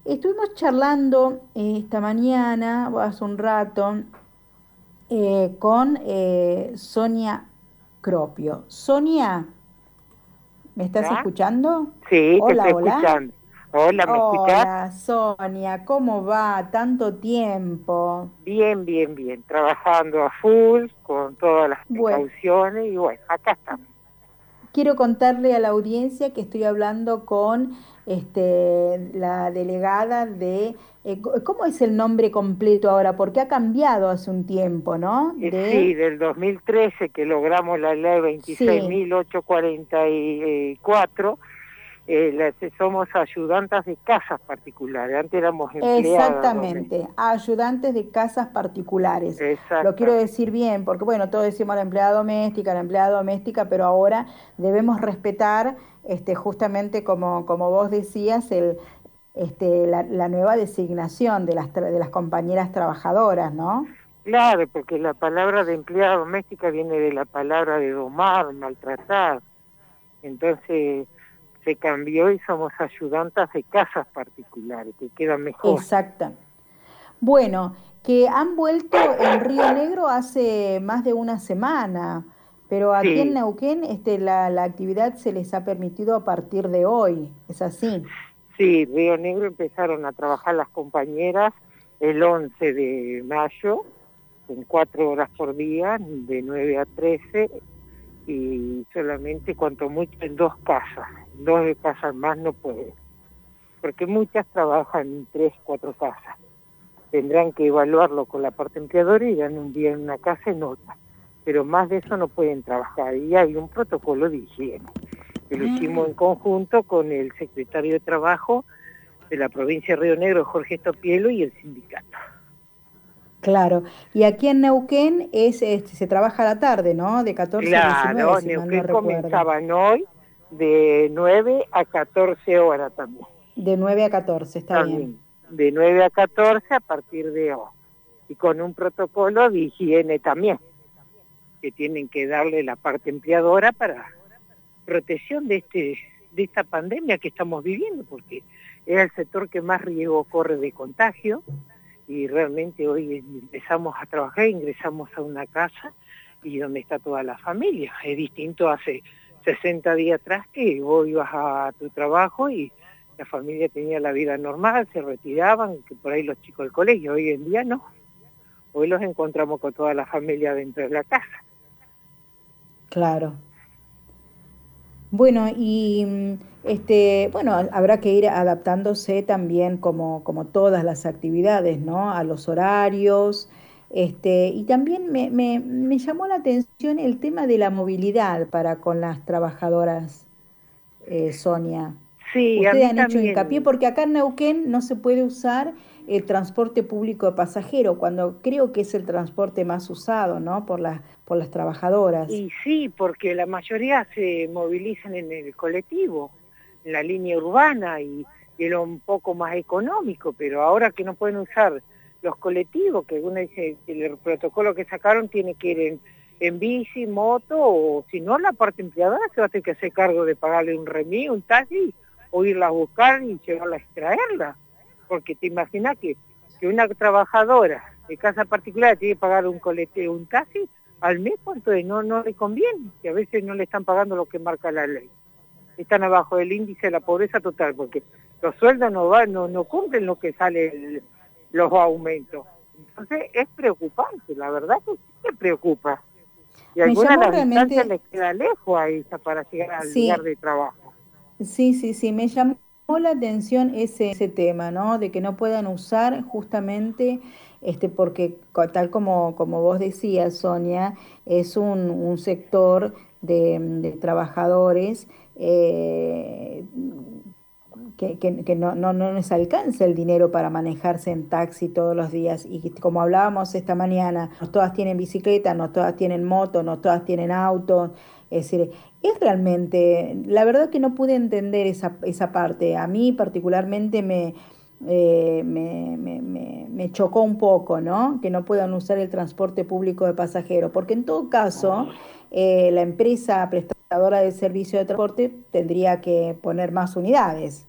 Estuvimos charlando esta mañana, o hace un rato, con Sonia Cropio. Sonia, ¿me estás ¿Ya? escuchando? Sí, te estoy Hola, hola. escuchando. Hola, ¿me escuchás? Hola, Sonia, ¿cómo va? Tanto tiempo. Bien, bien, bien. Trabajando a full, con todas las Bueno, precauciones y bueno, acá estamos. quiero contarle a la audiencia que estoy hablando con la delegada de, ¿cómo es el nombre completo ahora? Porque ha cambiado hace un tiempo, ¿no? Sí, del 2013 que logramos la ley Sí, 26.844, somos ayudantas de casas particulares. Antes éramos empleadas exactamente, domésticas. ayudantes de casas particulares. Lo quiero Exactamente. decir bien, porque bueno, todos decimos la empleada doméstica, pero ahora debemos respetar, justamente como vos decías, la nueva designación de de las compañeras trabajadoras, ¿no? Claro, porque la palabra de empleada doméstica viene de la palabra de domar, maltratar. Entonces se cambió y somos ayudantas de casas particulares, que queda mejor. Exacta. Bueno, que han vuelto en Río Negro hace más de una semana, pero aquí en Sí, Neuquén, la actividad se les ha permitido a partir de hoy. ¿Es así? sí, Río Negro empezaron a trabajar las compañeras el 11 de mayo, en 4 horas por día, de 9 a 13, y solamente cuanto mucho en dos casas. Dos de casas más no pueden, porque muchas trabajan en 3, 4 casas. Tendrán que evaluarlo con la parte empleadora y dan un día en una casa en otra. Pero más de eso no pueden trabajar. Y hay un protocolo de higiene, que lo hicimos en conjunto con el secretario de Trabajo de la provincia de Río Negro, Jorge Topielo, y el sindicato. Claro. Y aquí en Neuquén se trabaja a la tarde, ¿no? De 14 a 19, Claro, si mal no Neuquén recuerdo. comenzaban hoy de 9 a 14 horas también. De 9 a 14, está bien. También, de 9 a 14 a partir de hoy. Y con un protocolo de higiene también, que tienen que darle la parte empleadora para protección de esta pandemia que estamos viviendo, porque es el sector que más riesgo corre de contagio, y realmente hoy empezamos a trabajar, ingresamos a una casa y donde está toda la familia. Es distinto hace 60 días atrás, que vos ibas a tu trabajo y la familia tenía la vida normal, se retiraban, que por ahí los chicos del colegio. Hoy en día no, hoy los encontramos con toda la familia dentro de la casa. Claro. Bueno, y bueno, habrá que ir adaptándose también como todas las actividades, ¿no? A los horarios. Y también me llamó la atención el tema de la movilidad para con las trabajadoras, Sonia. Sí, a Ustedes mí han hecho hincapié también. porque acá en Neuquén no se puede usar el transporte público de pasajero, cuando creo que es el transporte más usado, ¿no? Por las trabajadoras. Y sí, porque la mayoría se movilizan en el colectivo, en la línea urbana, y era un poco más económico, pero ahora que no pueden usar los colectivos, que uno dice que el protocolo que sacaron tiene que ir en bici, moto, o si no, la parte empleadora se va a tener que hacer cargo de pagarle un remis, un taxi, o irla a buscar y llevarla a extraerla. Porque te imaginas que una trabajadora de casa particular tiene que pagar un colectivo, un taxi, al mes, ¿cuánto es? No, no le conviene, que a veces no le están pagando lo que marca la ley. Están abajo del índice de la pobreza total, porque los sueldos no cumplen lo que sale los aumentos. Entonces es preocupante, la verdad que sí que preocupa. Y Me algunas de llamó las distancias realmente, les queda lejos a ella para llegar al lugar sí, de trabajo. sí, me llamó la atención ese tema, ¿no? De que no puedan usar justamente, porque tal como vos decías, Sonia, es un sector de trabajadores que no les alcanza el dinero para manejarse en taxi todos los días. Y como hablábamos esta mañana, no todas tienen bicicleta, no todas tienen moto, no todas tienen auto. Es decir, es realmente, la verdad que no pude entender esa parte. A mí particularmente me chocó un poco, ¿no? Que no puedan usar el transporte público de pasajeros, porque en todo caso, la empresa prestadora de servicio de transporte tendría que poner más unidades.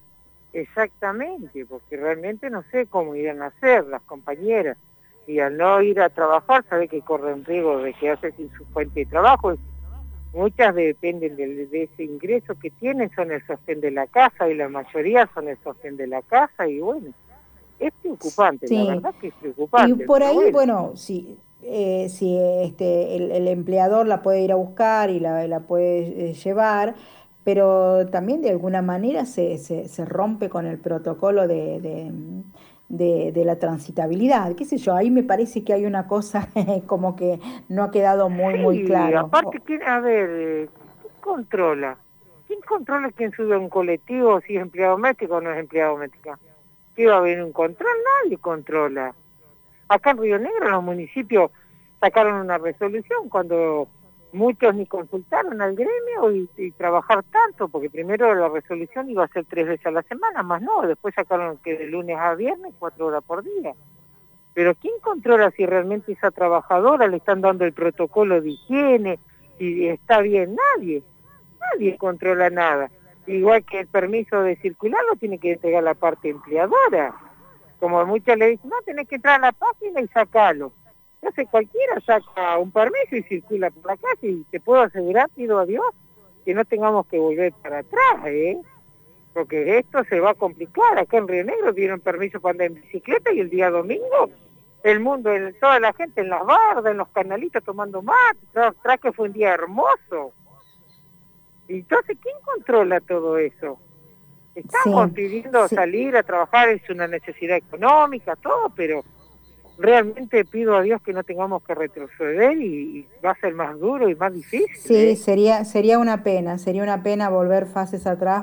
Exactamente, porque realmente no sé cómo irán a hacer las compañeras. Y al no ir a trabajar, sabe que corren riesgo de quedarse sin su fuente de trabajo. Muchas dependen de ese ingreso que tienen, son el sostén de la casa, y la mayoría son el sostén de la casa, y bueno, es preocupante, la Sí, verdad que es y preocupante, por pero ahí, bueno. bueno, si el empleador la puede ir a buscar y la puede llevar, pero también de alguna manera se rompe con el protocolo de la transitabilidad, qué sé yo, ahí me parece que hay una cosa como que no ha quedado muy Sí, claro. aparte, a ver, ¿quién controla? ¿Quién controla quién sube a un colectivo, si es empleado doméstico o no es empleado doméstico? ¿Qué va a haber un control? Nadie controla. Acá en Río Negro los municipios sacaron una resolución cuando muchos ni consultaron al gremio y trabajar tanto, porque primero la resolución iba a ser 3 veces a la semana, más no, después sacaron que de lunes a viernes 4 horas por día. Pero ¿quién controla si realmente esa trabajadora le están dando el protocolo de higiene, si está bien? Nadie controla nada. Igual que el permiso de circular lo tiene que entregar la parte empleadora. Como muchas le dicen, no, tenés que entrar a la página y sacarlo. Entonces cualquiera saca un permiso y circula por la calle, y te puedo asegurar, pido a Dios, que no tengamos que volver para atrás, porque esto se va a complicar. Acá en Río Negro dieron permiso para andar en bicicleta, y el día domingo el mundo, toda la gente en las bardas, en los canalitos tomando mate, tras que fue un día hermoso. Entonces, ¿quién controla todo eso? Estamos Sí, pidiendo sí. salir a trabajar, es una necesidad económica, todo, pero realmente pido a Dios que no tengamos que retroceder, y va a ser más duro y más difícil, Sí, sería una pena volver fases atrás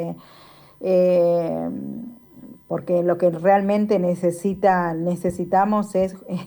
eh, porque lo que realmente necesitamos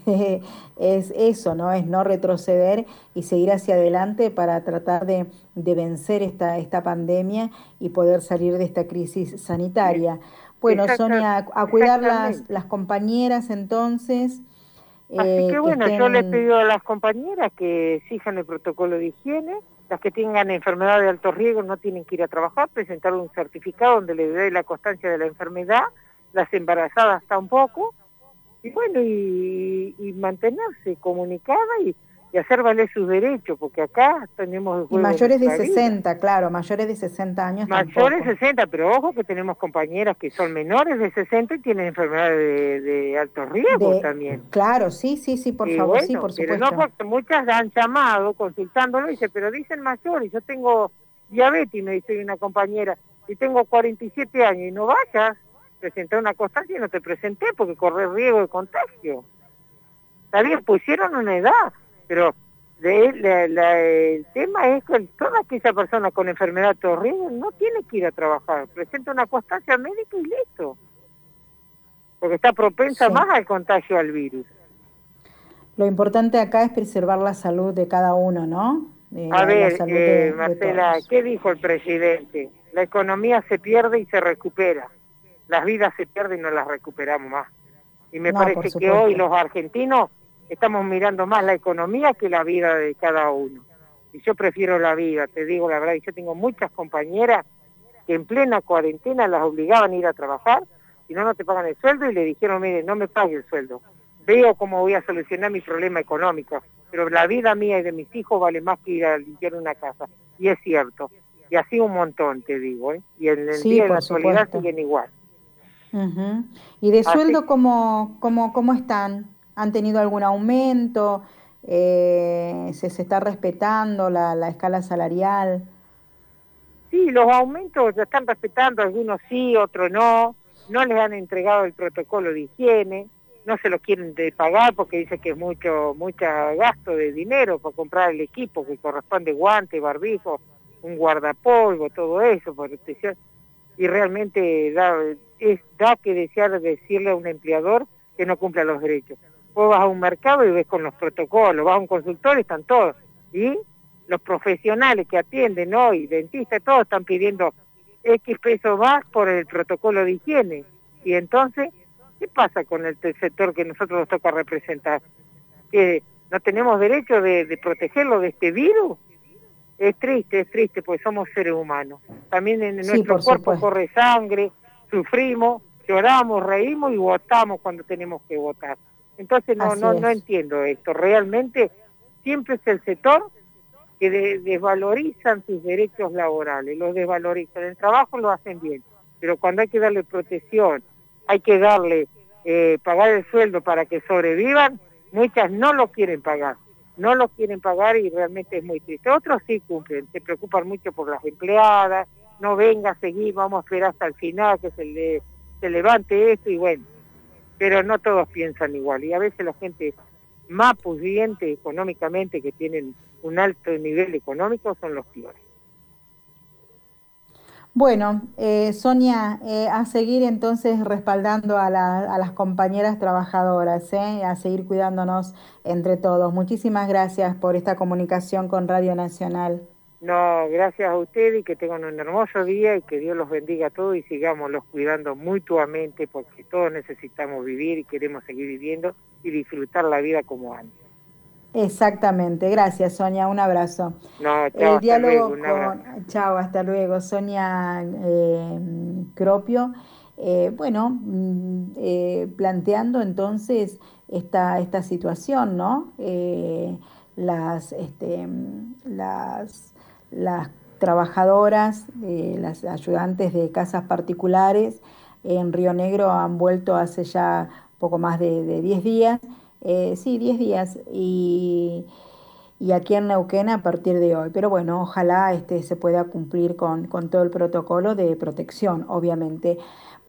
es eso, ¿no? Es no retroceder y seguir hacia adelante para tratar de vencer esta pandemia y poder salir de esta crisis ¿eh? sanitaria. Bueno, Exacta, Sonia, a cuidar exactamente. las compañeras entonces, Así que que bueno, yo le estén. pido a las compañeras que exijan el protocolo de higiene. Las que tengan enfermedad de alto riesgo no tienen que ir a trabajar, presentar un certificado donde le dé la constancia de la enfermedad, las embarazadas tampoco, y bueno, y mantenerse comunicada, y hacer valer sus derechos, porque acá tenemos el Y juego de mayores de nuestra vida. 60, claro, mayores de 60 años Mayores tampoco. de 60, pero ojo que tenemos compañeras que son menores de 60 y tienen enfermedades de alto riesgo también. Claro, sí, por Y favor, sí, bueno, por pero no, supuesto. porque muchas han llamado consultándolo y dice, pero dicen mayores, yo tengo diabetes, me dice una compañera, y tengo 47 años, y no vayas, presenté una constancia y no te presenté porque corres riesgo de contagio. Está bien, pusieron una edad, pero el tema es que toda aquella persona con enfermedad de alto riesgo no tiene que ir a trabajar, presenta una constancia médica y listo, porque está propensa Sí. más al contagio al virus. Lo importante acá es preservar la salud de cada uno, ¿no? A La ver, salud de Marcela, todos. ¿qué dijo el presidente? La economía se pierde y se recupera. Las vidas se pierden y no las recuperamos más. Y me No, por parece que hoy supuesto. los argentinos estamos mirando más la economía que la vida de cada uno. Y yo prefiero la vida, te digo la verdad. Y yo tengo muchas compañeras que en plena cuarentena las obligaban a ir a trabajar, si no, no te pagan el sueldo, y le dijeron, mire, no me pague el sueldo. Veo cómo voy a solucionar mi problema económico, pero la vida mía y de mis hijos vale más que ir a limpiar una casa. Y es cierto. Y así un montón, te digo, ¿eh? Y en el Sí, día, en la por actualidad, supuesto. siguen igual. Ujú. ¿Y de Así sueldo cómo están? ¿Han tenido algún aumento? ¿Se está respetando la escala salarial? sí, los aumentos se están respetando, algunos sí, otros no. No les han entregado el protocolo de higiene, no se lo quieren pagar porque dice que es mucho gasto de dinero para comprar el equipo que corresponde, guante, barbijo, un guardapolvo, todo eso, protección. Y realmente da que desear decirle a un empleador que no cumpla los derechos. Vos vas a un mercado y ves con los protocolos, vas a un consultorio, están todos. Y los profesionales que atienden hoy, dentistas, todos están pidiendo X pesos más por el protocolo de higiene. Y entonces, ¿qué pasa con el sector que nosotros nos toca representar? ¿Que no tenemos derecho de protegerlo de este virus? Es triste, porque somos seres humanos. También en Sí, nuestro por cuerpo supuesto. corre sangre, sufrimos, lloramos, reímos y votamos cuando tenemos que votar. Entonces Así no es. entiendo esto. Realmente siempre es el sector que desvalorizan sus derechos laborales, los desvalorizan. El trabajo lo hacen bien, pero cuando hay que darle protección, hay que darle, pagar el sueldo para que sobrevivan, muchas no lo quieren pagar. No lo quieren pagar y realmente es muy triste. Otros sí cumplen, se preocupan mucho por las empleadas, no venga a seguir, vamos a esperar hasta el final que se levante esto y bueno, pero no todos piensan igual y a veces la gente más pudiente económicamente, que tienen un alto nivel económico, son los peores. Bueno, Sonia, a seguir entonces respaldando a las compañeras trabajadoras, a seguir cuidándonos entre todos. Muchísimas gracias por esta comunicación con Radio Nacional. No, gracias a ustedes y que tengan un hermoso día y que Dios los bendiga a todos y sigamos los cuidando mutuamente porque todos necesitamos vivir y queremos seguir viviendo y disfrutar la vida como antes. Exactamente, gracias Sonia, un abrazo. No, chao, El hasta luego, diálogo un abrazo. con, chao, hasta luego, Sonia Cropio, bueno, planteando entonces esta situación, ¿no? Las trabajadoras, las ayudantes de casas particulares en Río Negro han vuelto hace ya poco más de 10 días, sí, 10 días, y aquí en Neuquén a partir de hoy. Pero bueno, ojalá se pueda cumplir con todo el protocolo de protección, obviamente.